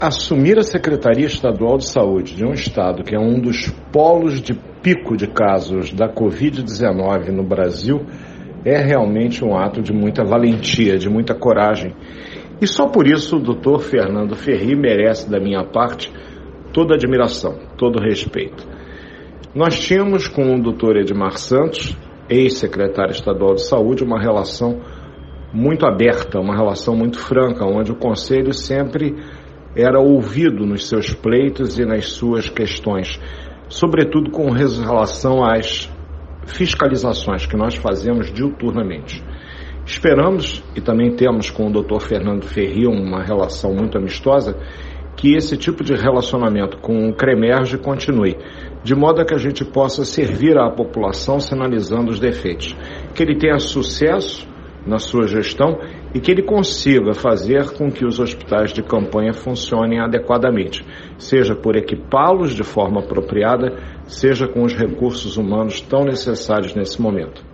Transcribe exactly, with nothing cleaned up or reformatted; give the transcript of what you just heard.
Assumir a Secretaria Estadual de Saúde de um estado que é um dos polos de pico de casos da covid dezenove no Brasil é realmente um ato de muita valentia, de muita coragem. E só por isso o doutor Fernando Ferri merece da minha parte toda a admiração, todo o respeito. Nós tínhamos com o doutor Edmar Santos, ex-secretário estadual de saúde, uma relação muito aberta, uma relação muito franca, onde o Conselho sempre era ouvido nos seus pleitos e nas suas questões, sobretudo com relação às fiscalizações que nós fazemos diuturnamente. Esperamos, e também temos com o doutor Fernando Ferri uma relação muito amistosa, que esse tipo de relacionamento com o CREMERGE continue, de modo a que a gente possa servir à população sinalizando os defeitos. Que ele tenha sucesso na sua gestão e que ele consiga fazer com que os hospitais de campanha funcionem adequadamente, seja por equipá-los de forma apropriada, seja com os recursos humanos tão necessários nesse momento.